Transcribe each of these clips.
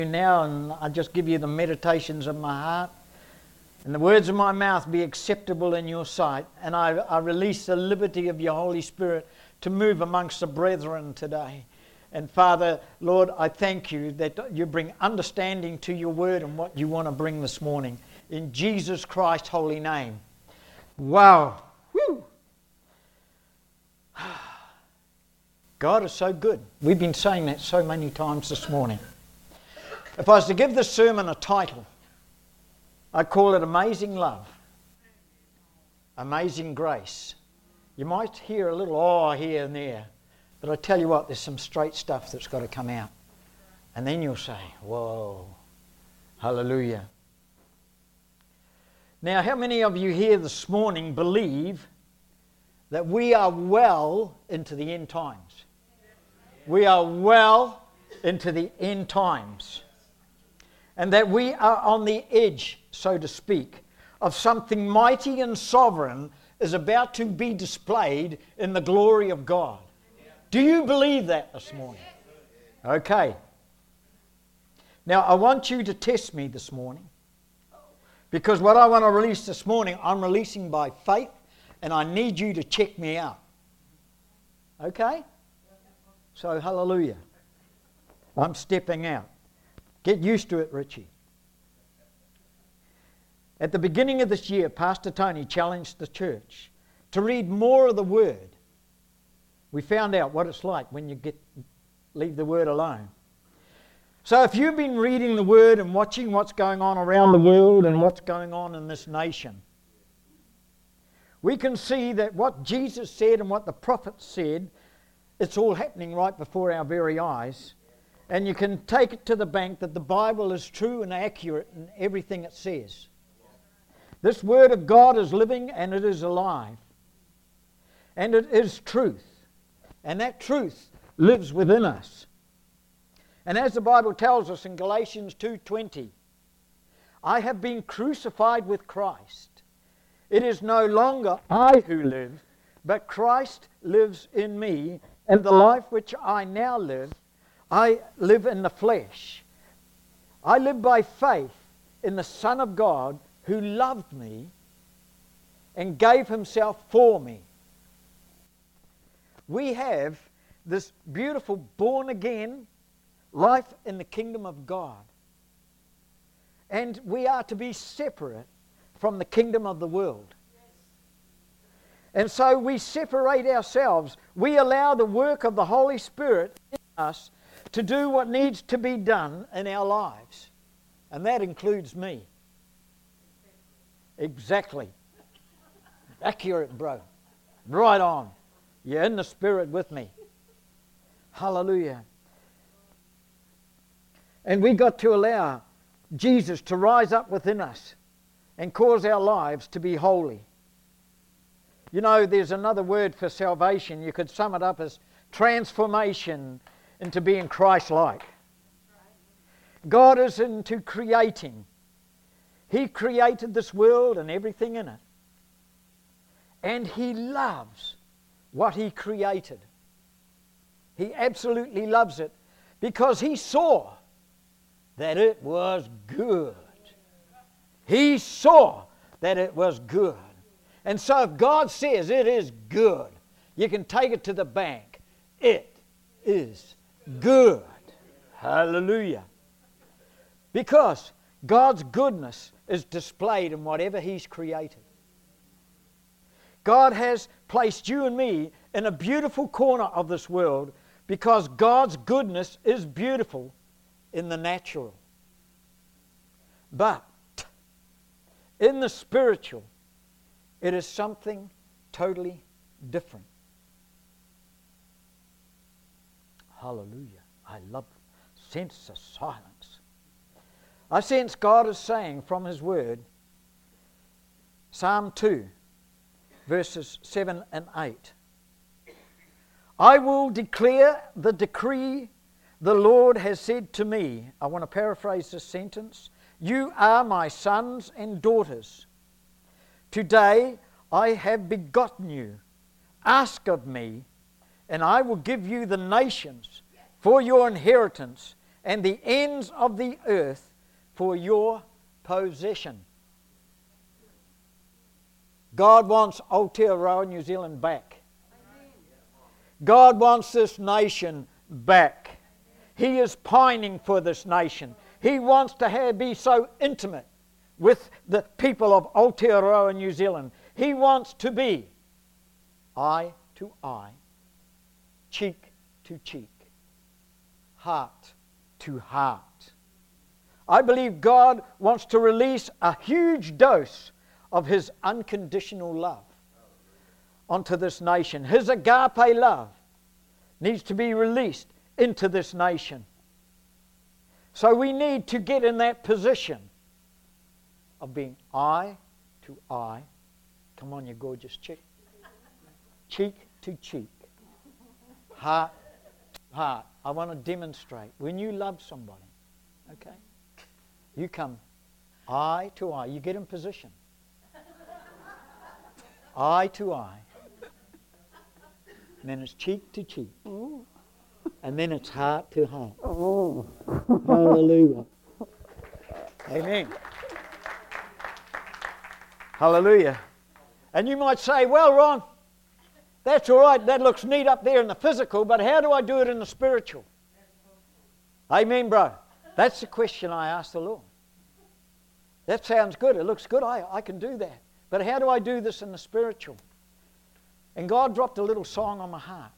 Now, and I just give you the meditations of my heart, and the words of my mouth be acceptable in your sight. And I release the liberty of your Holy Spirit to move amongst the brethren today. And Father, Lord, I thank you that you bring understanding to your word and what you want to bring this morning. In Jesus Christ's holy name. Wow. Woo. God is so good. We've been saying that so many times this morning. If I was to give this sermon a title, I'd call it Amazing Love, Amazing Grace. You might hear a little awe here and there, but I tell you what, there's some straight stuff that's got to come out. And then you'll say, whoa, hallelujah. Now, how many of you here this morning believe that we are well into the end times? We are well into the end times. And that we are on the edge, so to speak, of something mighty and sovereign is about to be displayed in the glory of God. Do you believe that this morning? Okay. Now, I want you to test me this morning, because what I want to release this morning, I'm releasing by faith, and I need you to check me out. Okay? So, hallelujah. I'm stepping out. Get used to it, Richie. At the beginning of this year, Pastor Tony challenged the church to read more of the Word. We found out what it's like when you leave the Word alone. So if you've been reading the Word and watching what's going on around the world and what's going on in this nation, we can see that what Jesus said and what the prophets said, it's all happening right before our very eyes. And you can take it to the bank that the Bible is true and accurate in everything it says. This Word of God is living and it is alive. And it is truth. And that truth lives within us. And as the Bible tells us in Galatians 2:20, I have been crucified with Christ. It is no longer I who live, but Christ lives in me, and the life which I now live, I live in the flesh. I live by faith in the Son of God who loved me and gave himself for me. We have this beautiful born-again life in the kingdom of God. And we are to be separate from the kingdom of the world. And so we separate ourselves. We allow the work of the Holy Spirit in us to do what needs to be done in our lives. And that includes me. Exactly. Accurate, bro. Right on. You're in the Spirit with me. Hallelujah. And we got to allow Jesus to rise up within us and cause our lives to be holy. You know, there's another word for salvation. You could sum it up as transformation into being Christ-like. God is into creating. He created this world and everything in it. And He loves what He created. He absolutely loves it because He saw that it was good. He saw that it was good. And so if God says it is good, you can take it to the bank. It is good. Hallelujah. Because God's goodness is displayed in whatever He's created. God has placed you and me in a beautiful corner of this world because God's goodness is beautiful in the natural. But in the spiritual, it is something totally different. Hallelujah. I sense the silence. I sense God is saying from His Word, Psalm 2, verses 7 and 8. I will declare the decree the Lord has said to me. I want to paraphrase this sentence. You are my sons and daughters. Today I have begotten you. Ask of me, and I will give you the nations for your inheritance, and the ends of the earth for your possession. God wants Aotearoa, New Zealand back. God wants this nation back. He is pining for this nation. He wants to be so intimate with the people of Aotearoa, New Zealand. He wants to be eye to eye, cheek to cheek, heart to heart. I believe God wants to release a huge dose of His unconditional love onto this nation. His agape love needs to be released into this nation. So we need to get in that position of being eye to eye. Come on, you gorgeous chick. Cheek to cheek. Heart to heart. I want to demonstrate. When you love somebody, okay, you come eye to eye. You get in position. Eye to eye. And then it's cheek to cheek. And then it's heart to heart. Hallelujah. Amen. Hallelujah. And you might say, well, Ron, that's all right. That looks neat up there in the physical, but how do I do it in the spiritual? Amen, bro. That's the question I asked the Lord. That sounds good. It looks good. I can do that. But how do I do this in the spiritual? And God dropped a little song on my heart.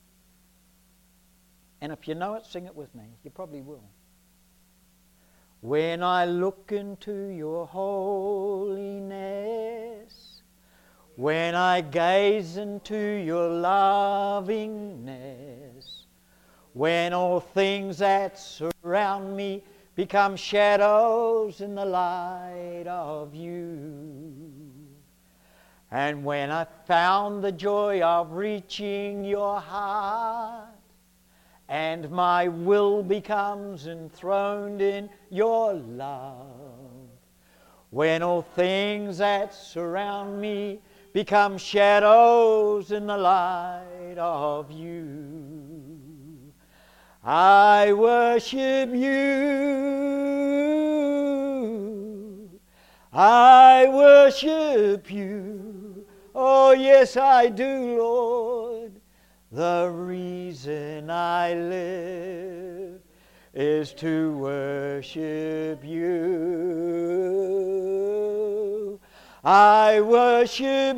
And if you know it, sing it with me. You probably will. When I look into your holiness, when I gaze into your lovingness, when all things that surround me become shadows in the light of you, and when I found the joy of reaching your heart, and my will becomes enthroned in your love, when all things that surround me become shadows in the light of you, I worship you. I worship you. Oh, yes, I do, Lord. The reason I live is to worship you. I worship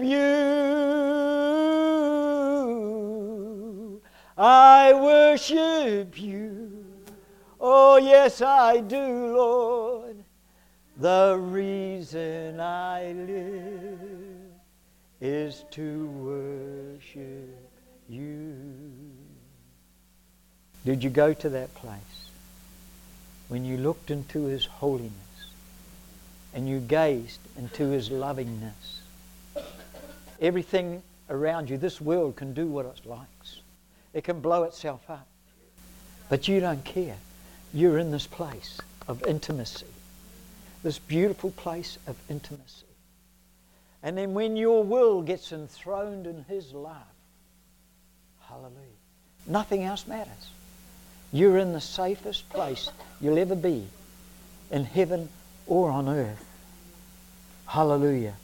you. I worship you. Oh, yes, I do, Lord. The reason I live is to worship you. Did you go to that place when you looked into His holiness and you gazed into His lovingness? Everything around you, this world can do what it likes. It can blow itself up. But you don't care. You're in this place of intimacy. This beautiful place of intimacy. And then when your will gets enthroned in His love, hallelujah, nothing else matters. You're in the safest place you'll ever be, in heaven or on earth. Hallelujah.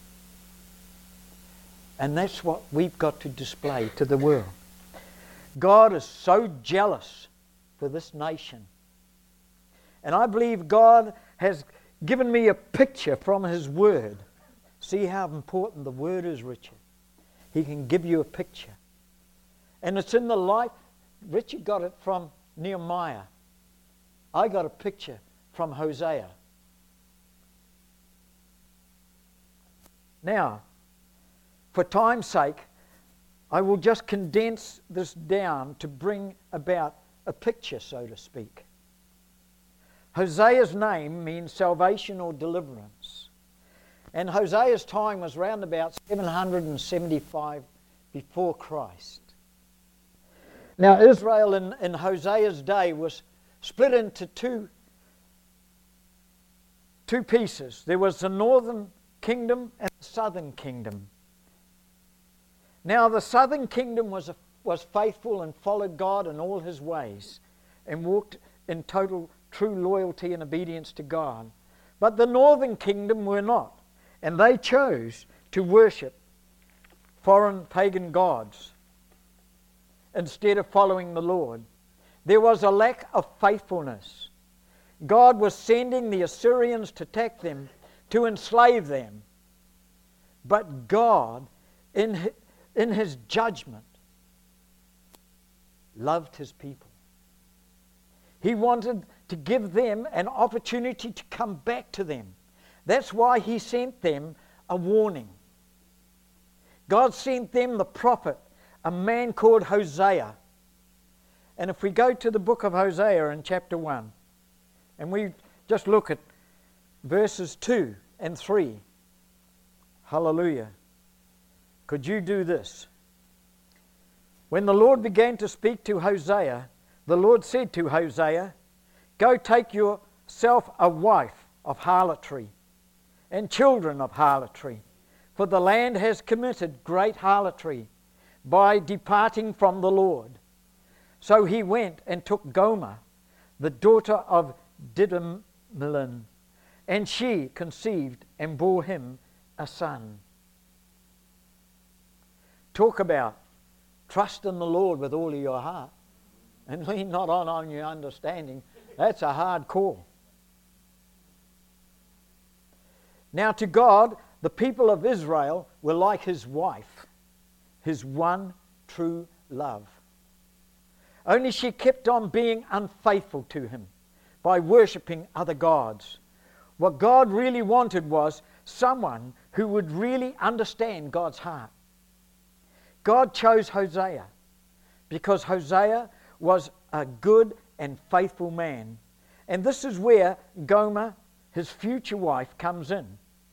And that's what we've got to display to the world. God is so jealous for this nation. And I believe God has given me a picture from His Word. See how important the Word is, Richard. He can give you a picture. And it's in the life. Richard got it from Nehemiah. I got a picture from Hosea. Now, for time's sake, I will just condense this down to bring about a picture, so to speak. Hosea's name means salvation or deliverance. And Hosea's time was round about 775 before Christ. Now, Israel in Hosea's day was split into two pieces. There was the northern kingdom and the southern kingdom. Now, the southern kingdom was faithful and followed God in all His ways and walked in total true loyalty and obedience to God. But the northern kingdom were not, and they chose to worship foreign pagan gods instead of following the Lord. There was a lack of faithfulness. God was sending the Assyrians to attack them, to enslave them. But God, in His judgment, loved His people. He wanted to give them an opportunity to come back to them. That's why He sent them a warning. God sent them the prophet, a man called Hosea. And if we go to the book of Hosea in chapter 1, and we just look at verses 2 and 3. Hallelujah. Could you do this? When the Lord began to speak to Hosea, the Lord said to Hosea, "Go take yourself a wife of harlotry and children of harlotry, for the land has committed great harlotry by departing from the Lord." So he went and took Gomer, the daughter of Didymelin, and she conceived and bore him a son. Talk about trust in the Lord with all of your heart and lean not on your understanding. That's a hard call. Now to God, the people of Israel were like His wife, His one true love. Only she kept on being unfaithful to Him by worshipping other gods. What God really wanted was someone who would really understand God's heart. God chose Hosea because Hosea was a good and faithful man. And this is where Gomer, his future wife, comes in.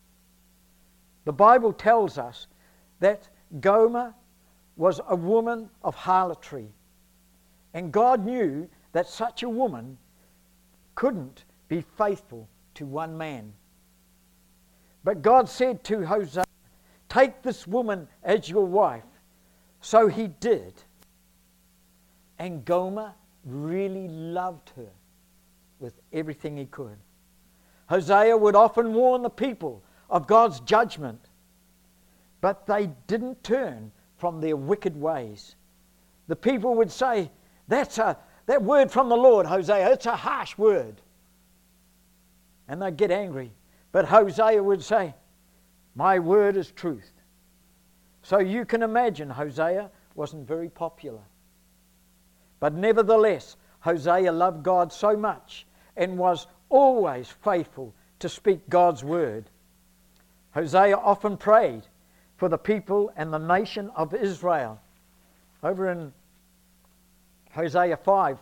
The Bible tells us that Gomer was a woman of harlotry. And God knew that such a woman couldn't be faithful to one man. But God said to Hosea, "Take this woman as your wife." So he did. And Gomer really loved her with everything he could. Hosea would often warn the people of God's judgment, but they didn't turn from their wicked ways. The people would say, that word from the Lord, Hosea, it's a harsh word. And they'd get angry. But Hosea would say, "My word is truth." So you can imagine Hosea wasn't very popular. But nevertheless, Hosea loved God so much and was always faithful to speak God's word. Hosea often prayed for the people and the nation of Israel. Over in Hosea 5,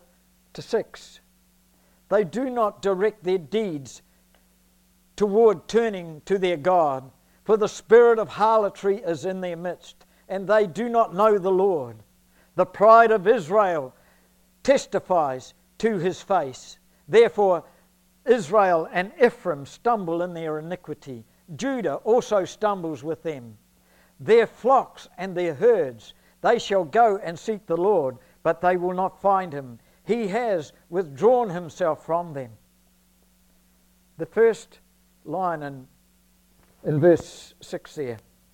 4-6. They do not direct their deeds toward turning to their God, for the spirit of harlotry is in their midst, and they do not know the Lord. The pride of Israel testifies to His face. Therefore, Israel and Ephraim stumble in their iniquity. Judah also stumbles with them. Their flocks and their herds, they shall go and seek the Lord, but they will not find Him. He has withdrawn Himself from them. The first line in verse 6 there.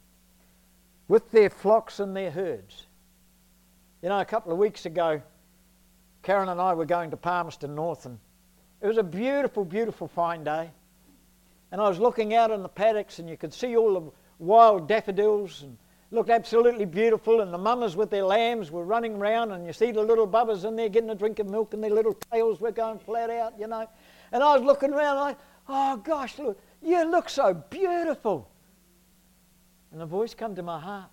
With their flocks and their herds. You know, a couple of weeks ago, Karen and I were going to Palmerston North, and it was a beautiful, beautiful fine day. And I was looking out in the paddocks, and you could see all the wild daffodils, and looked absolutely beautiful, and the mamas with their lambs were running around, and you see the little bubbers in there getting a drink of milk, and their little tails were going flat out, you know. And I was looking around, and oh gosh, look, you look so beautiful. And a voice come to my heart.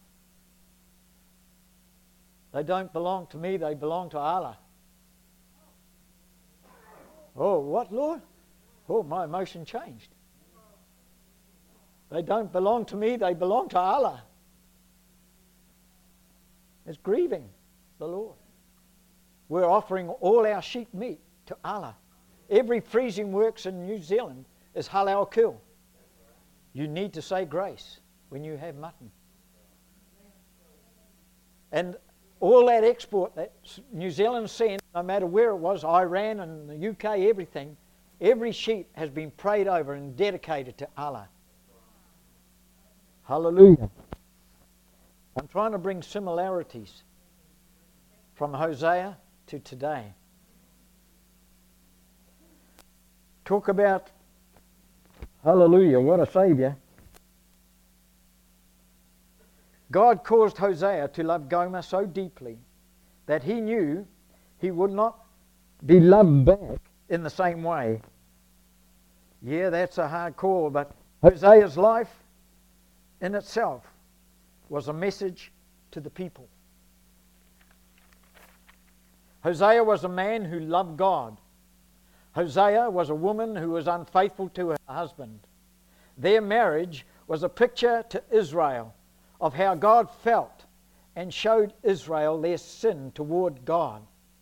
They don't belong to me, they belong to Allah. Oh, what, Lord? Oh, my emotion changed. They don't belong to me, they belong to Allah. It's grieving the Lord. We're offering all our sheep meat to Allah. Every freezing works in New Zealand is halal kill. You need to say grace when you have mutton. And all that export that New Zealand sent, no matter where it was, Iran and the UK, everything, every sheep has been prayed over and dedicated to Allah. Hallelujah. I'm trying to bring similarities from Hosea to today. Talk about, hallelujah, what a Saviour. God caused Hosea to love Gomer so deeply that he knew he would not be loved back in the same way. Yeah, that's a hard call, but Hosea's life in itself was a message to the people. Hosea was a man who loved God. Hosea was a woman who was unfaithful to her husband. Their marriage was a picture to Israel of how God felt and showed Israel their sin toward God.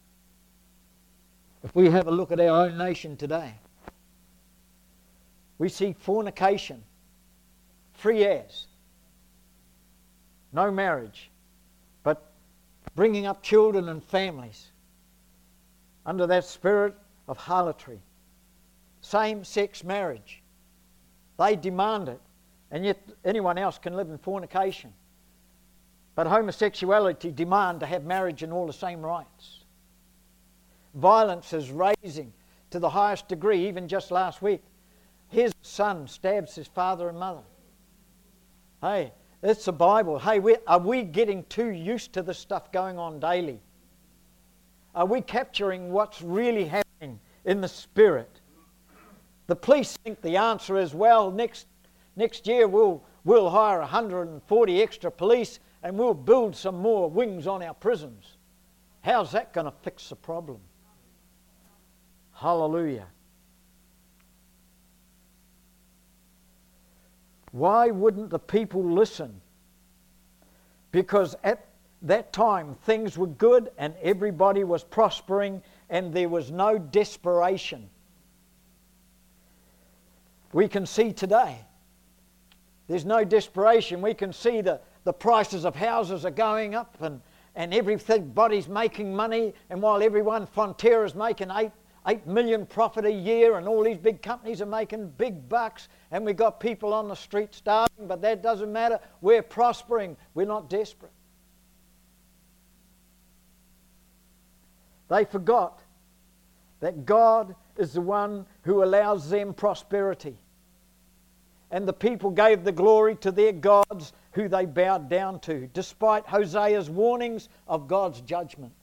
If we have a look at our own nation today, we see fornication, free as, no marriage, but bringing up children and families under that spirit of harlotry, same-sex marriage. They demand it, and yet anyone else can live in fornication. But homosexuality demand to have marriage and all the same rights. Violence is raising to the highest degree. Even just last week, his son stabs his father and mother. Hey, it's the Bible. Hey, are we getting too used to this stuff going on daily? Are we capturing what's really happening in the spirit? The police think the answer is, well, next year we'll hire 140 extra police and we'll build some more wings on our prisons. How's that going to fix the problem? Hallelujah. Why wouldn't the people listen? Because at that time things were good and everybody was prospering and there was no desperation. We can see today there's no desperation. We can see the prices of houses are going up and everybody's making money, and while everyone, Fonterra's making 8 million profit a year and all these big companies are making big bucks and we've got people on the street starving, but that doesn't matter. We're prospering. We're not desperate. They forgot that God is the one who allows them prosperity. And the people gave the glory to their gods who they bowed down to, despite Hosea's warnings of God's judgment.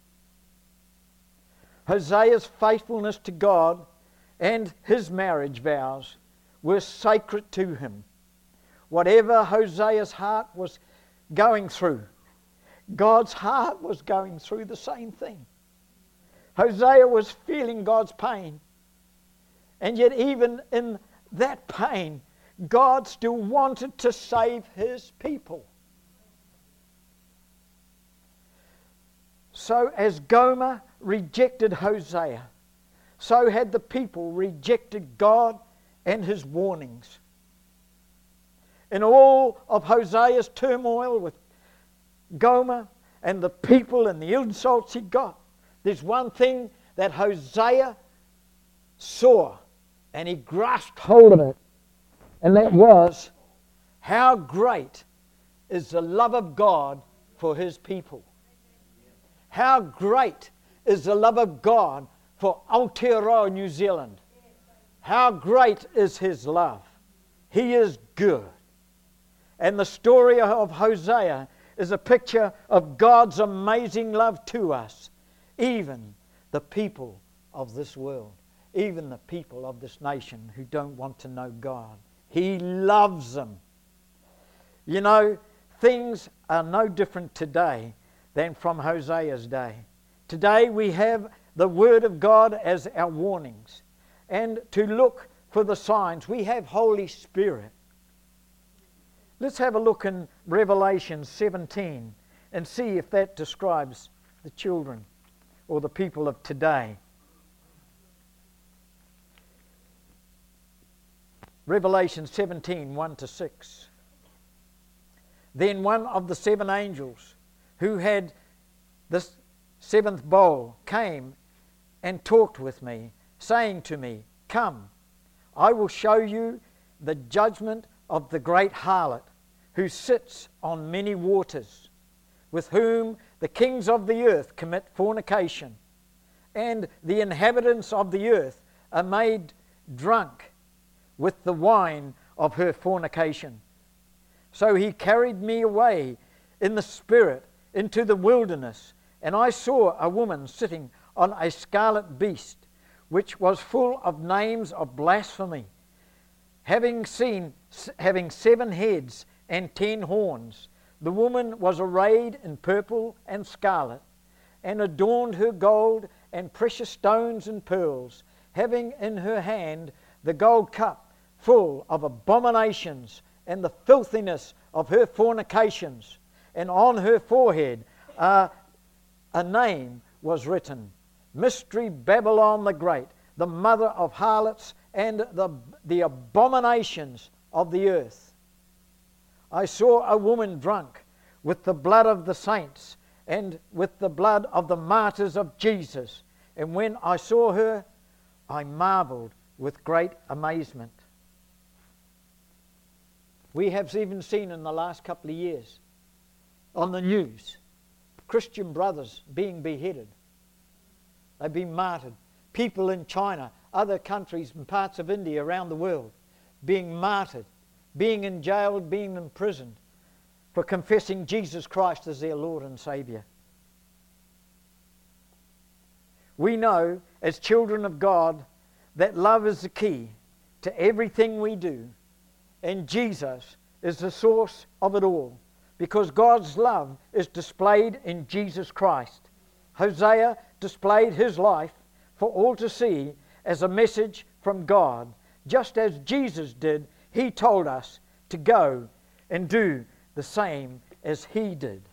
Hosea's faithfulness to God and his marriage vows were sacred to him. Whatever Hosea's heart was going through, God's heart was going through the same thing. Hosea was feeling God's pain. And yet even in that pain, God still wanted to save his people. So as Gomer rejected Hosea, so had the people rejected God and his warnings. In all of Hosea's turmoil with Gomer and the people and the insults he got, there's one thing that Hosea saw, and he grasped hold of it, and that was how great is the love of God for his people. How great is the love of God for Aotearoa, New Zealand. How great is his love. He is good. And the story of Hosea is a picture of God's amazing love to us, even the people of this world, even the people of this nation who don't want to know God. He loves them. You know, things are no different today than from Hosea's day. Today we have the Word of God as our warnings, and to look for the signs. We have Holy Spirit. Let's have a look in Revelation 17 and see if that describes the children or the people of today. Revelation 17, 1-6. Then one of the 7 angels who had this seventh bowl, came and talked with me, saying to me, "Come, I will show you the judgment of the great harlot, who sits on many waters, with whom the kings of the earth commit fornication, and the inhabitants of the earth are made drunk with the wine of her fornication." So he carried me away in the spirit into the wilderness, and I saw a woman sitting on a scarlet beast, which was full of names of blasphemy, having 7 heads and 10 horns. The woman was arrayed in purple and scarlet, and adorned her gold and precious stones and pearls, having in her hand the gold cup full of abominations and the filthiness of her fornications. And on her forehead a name was written, Mystery Babylon the Great, the mother of harlots and the abominations of the earth. I saw a woman drunk with the blood of the saints and with the blood of the martyrs of Jesus. And when I saw her, I marveled with great amazement. We have even seen in the last couple of years on the news Christian brothers being beheaded. They've been martyred. People in China, other countries and parts of India around the world being martyred, being in jail, being imprisoned for confessing Jesus Christ as their Lord and Saviour. We know as children of God that love is the key to everything we do, and Jesus is the source of it all, because God's love is displayed in Jesus Christ. Hosea displayed his life for all to see as a message from God. Just as Jesus did, he told us to go and do the same as he did.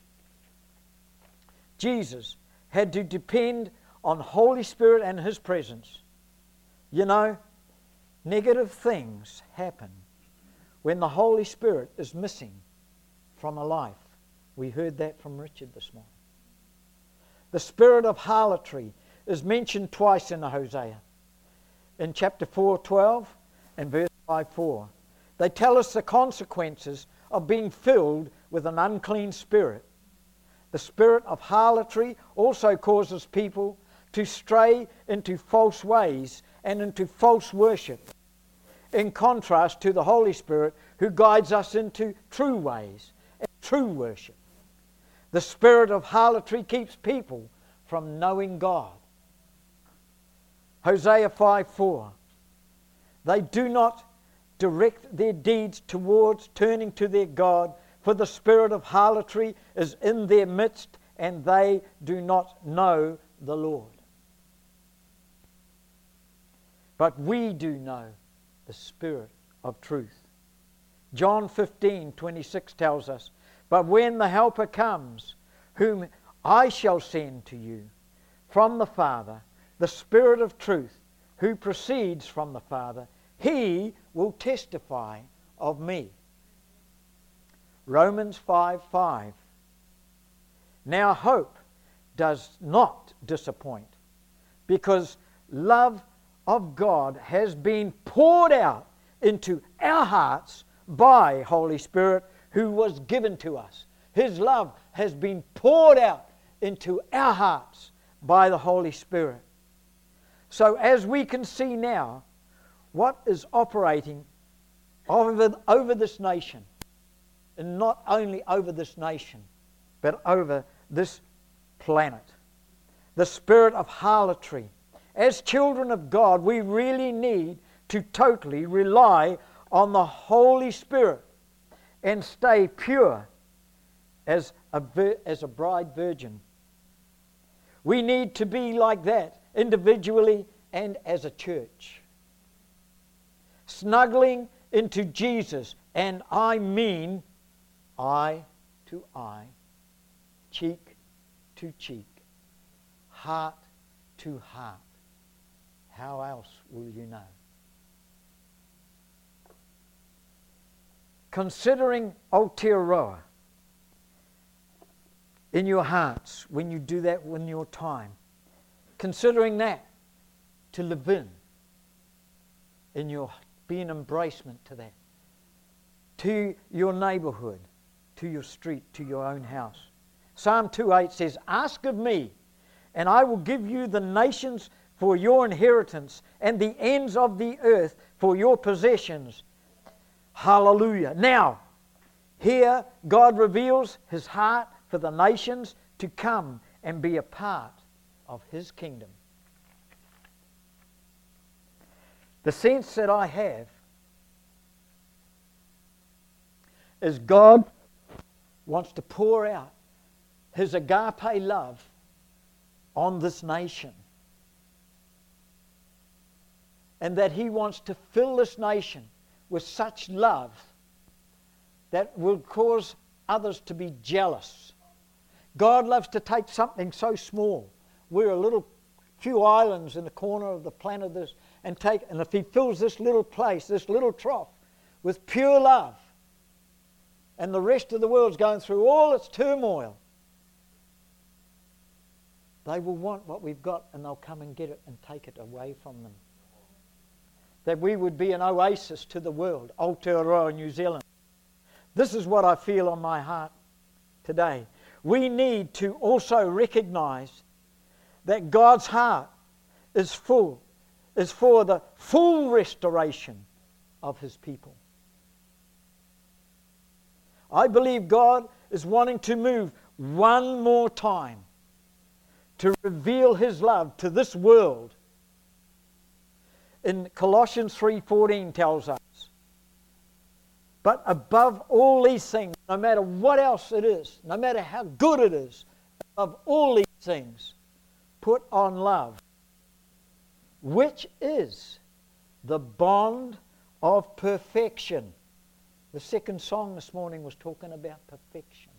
Jesus had to depend on Holy Spirit and his presence. You know, negative things happen when the Holy Spirit is missing from a life. We heard that from Richard this morning. The spirit of harlotry is mentioned twice in Hosea. In chapter 4:12 and verse 5:4. They tell us the consequences of being filled with an unclean spirit. The spirit of harlotry also causes people to stray into false ways and into false worship, in contrast to the Holy Spirit who guides us into true ways and true worship. The spirit of harlotry keeps people from knowing God. Hosea 5:4. They do not direct their deeds towards turning to their God, for the spirit of harlotry is in their midst, and they do not know the Lord. But we do know the Spirit of truth. John 15:26 tells us, "But when the Helper comes, whom I shall send to you from the Father, the Spirit of truth, who proceeds from the Father, he will testify of me." Romans 5:5. Now hope does not disappoint, because love of God has been poured out into our hearts by Holy Spirit who was given to us. His love has been poured out into our hearts by the Holy Spirit. So as we can see now, what is operating over this nation, and not only over this nation, but over this planet, the spirit of harlotry. As children of God, we really need to totally rely on the Holy Spirit and stay pure as a bride virgin. We need to be like that individually and as a church. Snuggling into Jesus, and I mean eye to eye, cheek to cheek, heart to heart. How else will you know? Considering Aotearoa in your hearts when you do that in your time. Considering that to live in your, be an embracement to that. To your neighborhood, to your street, to your own house. Psalm 2:8 says, "Ask of me, and I will give you the nations for your inheritance and the ends of the earth for your possessions." Hallelujah. Now, here God reveals His heart for the nations to come and be a part of His kingdom. The sense that I have is God wants to pour out His agape love on this nation. And that He wants to fill this nation with such love that will cause others to be jealous. God loves to take something so small. We're a little few islands in the corner of the planet this, and if He fills this little place, this little trough, with pure love, and the rest of the world's going through all its turmoil, they will want what we've got, and they'll come and get it and take it away from them. That we would be an oasis to the world, Aotearoa, New Zealand. This is what I feel on my heart today. We need to also recognize that God's heart is for the full restoration of His people. I believe God is wanting to move one more time to reveal His love to this world. In Colossians 3:14 tells us, "But above all these things, no matter what else it is, no matter how good it is, above all these things, put on love, which is the bond of perfection." The second song this morning was talking about perfection.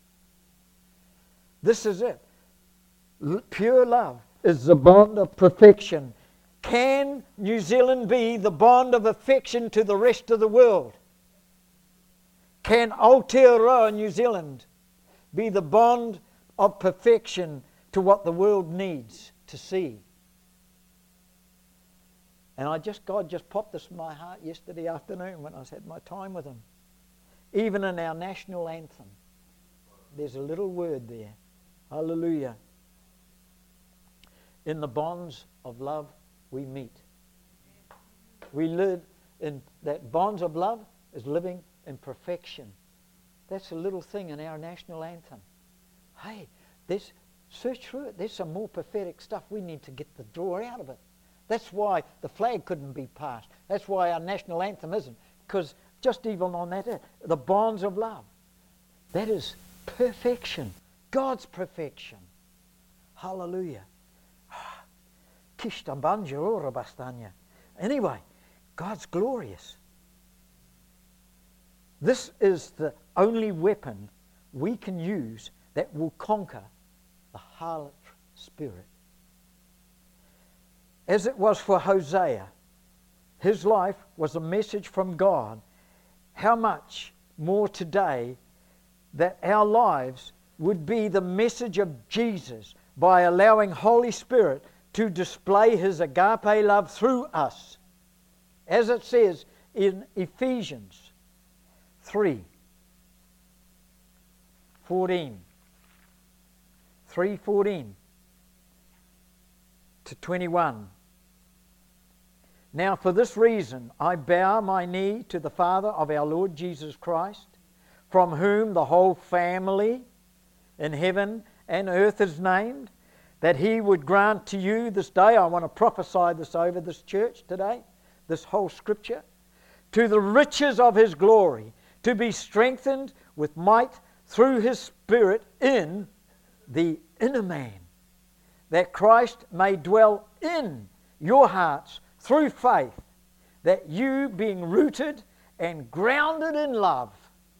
This is it. Pure love is the bond of perfection. Can New Zealand be the bond of affection to the rest of the world? Can Aotearoa, New Zealand, be the bond of perfection to what the world needs to see? And God just popped this in my heart yesterday afternoon when I had my time with Him. Even in our national anthem, there's a little word there. Hallelujah. In the bonds of love we meet. We live in that bonds of love is living in perfection. That's a little thing in our national anthem. Hey, search through it. There's some more prophetic stuff. We need to get the draw out of it. That's why the flag couldn't be passed. That's why our national anthem isn't. Because just even on that, the bonds of love. That is perfection. God's perfection. Hallelujah. Anyway, God's glorious. This is the only weapon we can use that will conquer the harlot spirit. As it was for Hosea, his life was a message from God. How much more today that our lives would be the message of Jesus by allowing Holy Spirit to display His agape love through us. As it says in Ephesians 3:14 to 21. "Now for this reason I bow my knee to the Father of our Lord Jesus Christ, from whom the whole family in heaven and earth is named, that He would grant to you this day," I want to prophesy this over this church today, this whole scripture, "to the riches of His glory, to be strengthened with might through His Spirit in the inner man, that Christ may dwell in your hearts through faith, that you, being rooted and grounded in love,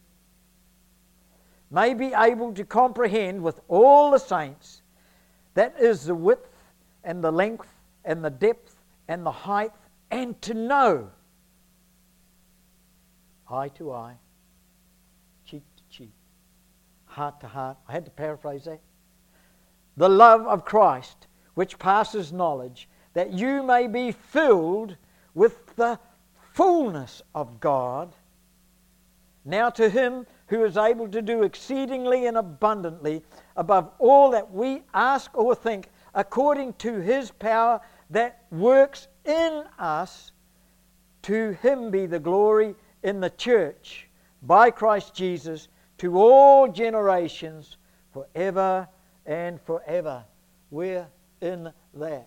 may be able to comprehend with all the saints that is the width and the length and the depth and the height, and to know, eye to eye, cheek to cheek, heart to heart. I had to paraphrase that. The love of Christ, which passes knowledge, that you may be filled with the fullness of God. Now to Him who is able to do exceedingly and abundantly above all that we ask or think, according to His power that works in us, to Him be the glory in the church by Christ Jesus to all generations forever and forever. We're in that.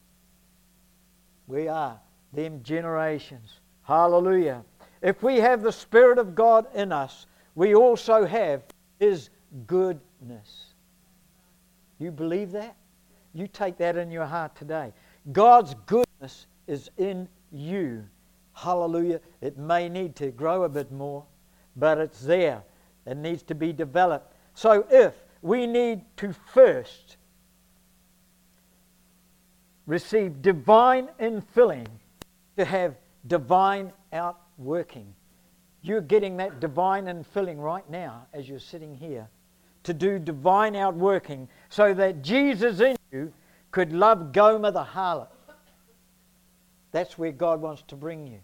We are them generations. Hallelujah. If we have the Spirit of God in us, we also have His goodness. You believe that? You take that in your heart today. God's goodness is in you. Hallelujah. It may need to grow a bit more, but it's there. It needs to be developed. So if we need to first receive divine infilling to have divine outworking. You're getting that divine infilling right now as you're sitting here to do divine outworking so that Jesus in you could love Gomer the harlot. That's where God wants to bring you.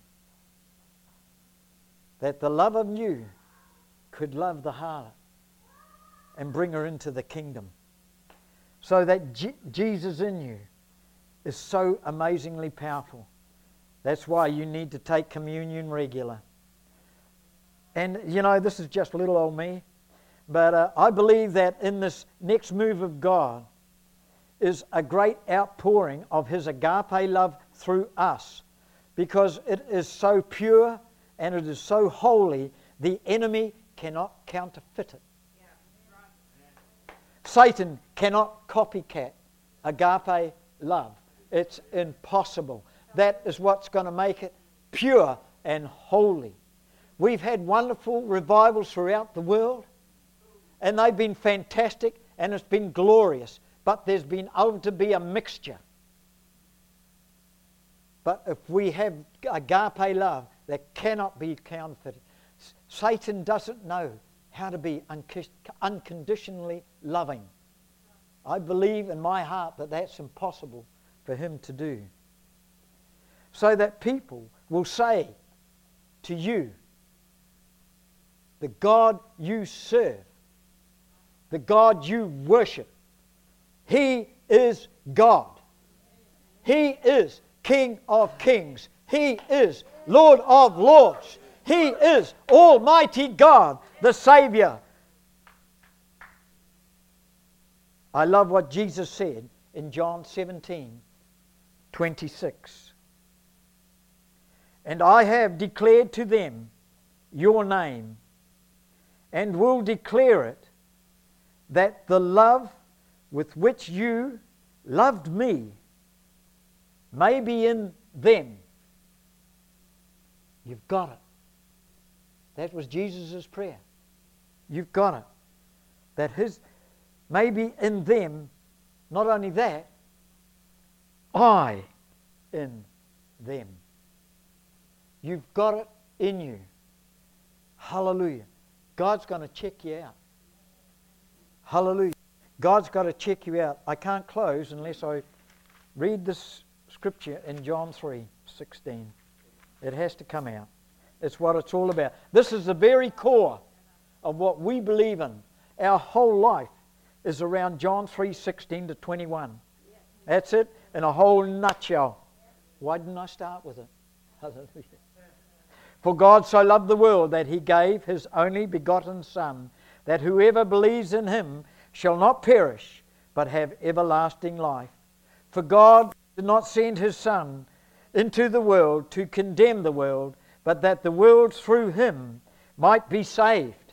That the love of you could love the harlot and bring her into the kingdom. So that Jesus in you is so amazingly powerful. That's why you need to take communion regular. And you know, this is just little old me, but I believe that in this next move of God is a great outpouring of His agape love through us, because it is so pure and it is so holy, the enemy cannot counterfeit it. Satan cannot copycat agape love. It's impossible. That is what's going to make it pure and holy. We've had wonderful revivals throughout the world, and they've been fantastic, and it's been glorious. But there's been able to be a mixture. But if we have agape love that cannot be counterfeited, Satan doesn't know how to be unconditionally loving. I believe in my heart that that's impossible for him to do. So that people will say to you, the God you serve, the God you worship, He is God. He is King of kings. He is Lord of lords. He is Almighty God, the Savior. I love what Jesus said in John 17:26. And I have declared to them your name, and will declare it, that the love with which you loved me may be in them. You've got it. That was Jesus' prayer. You've got it. That His may be in them. Not only that, I in them. You've got it in you. Hallelujah. God's going to check you out. Hallelujah. God's got to check you out. I can't close unless I read this scripture in John 3:16. It has to come out. It's what it's all about. This is the very core of what we believe in. Our whole life is around John 3:16 to 21. That's it in a whole nutshell. Why didn't I start with it? Hallelujah. For God so loved the world that He gave His only begotten Son, that whoever believes in Him shall not perish, but have everlasting life. For God did not send His Son into the world to condemn the world, but that the world through Him might be saved.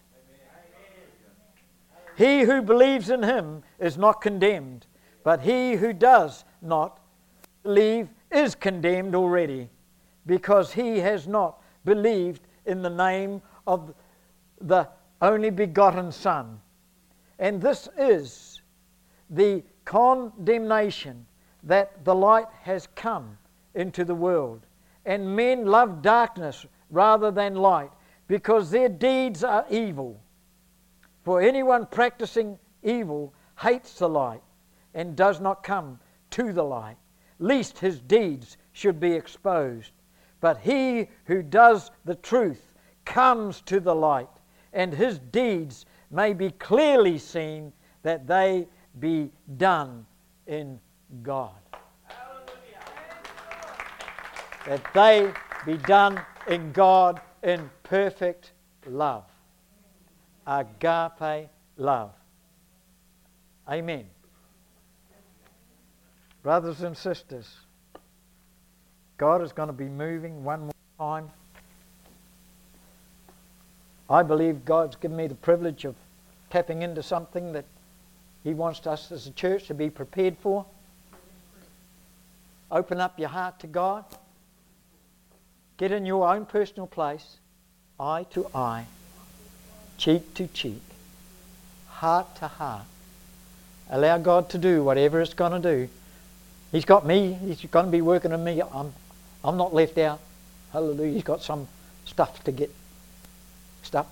He who believes in Him is not condemned, but he who does not believe is condemned already, because he has not believed in the name of the only begotten Son. And this is the condemnation, that the light has come into the world, and men love darkness rather than light, because their deeds are evil. For anyone practicing evil hates the light and does not come to the light, lest his deeds should be exposed. But he who does the truth comes to the light, and his deeds may be clearly seen, that they be done in God. That they be done in God in perfect love. Agape love. Amen. Brothers and sisters, God is going to be moving one more time. I believe God's given me the privilege of tapping into something that He wants us as a church to be prepared for. Open up your heart to God. Get in your own personal place, eye to eye, cheek to cheek, heart to heart. Allow God to do whatever it's going to do. He's got me. He's going to be working on me. I'm not left out. Hallelujah. He's got some stuff to get stuff.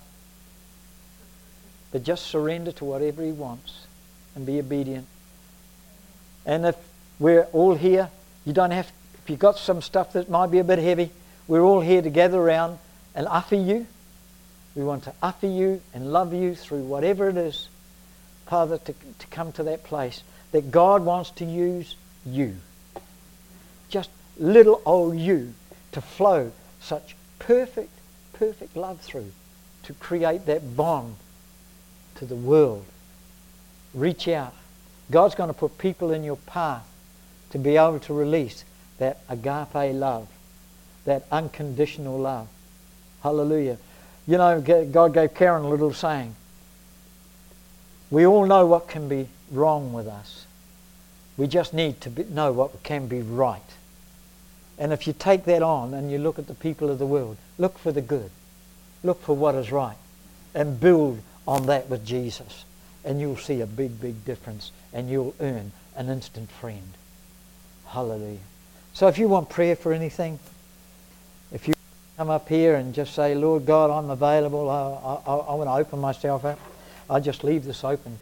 But just surrender to whatever He wants and be obedient. And if we're all here, you don't have, if you've got some stuff that might be a bit heavy, we're all here to gather around and offer you. We want to offer you and love you through whatever it is, Father, to come to that place that God wants to use you. Just little old you to flow such perfect love through, to create that bond to the world. Reach out. God's going to put people in your path to be able to release that agape love, that unconditional love. Hallelujah. You know, God gave Karen a little saying. We all know what can be wrong with us. We just need to know what can be right. And if you take that on and you look at the people of the world, look for the good. Look for what is right. And build on that with Jesus. And you'll see a big difference. And you'll earn an instant friend. Hallelujah. So if you want prayer for anything, if you come up here and just say, Lord God, I'm available. I want to open myself up. I'll just leave this open.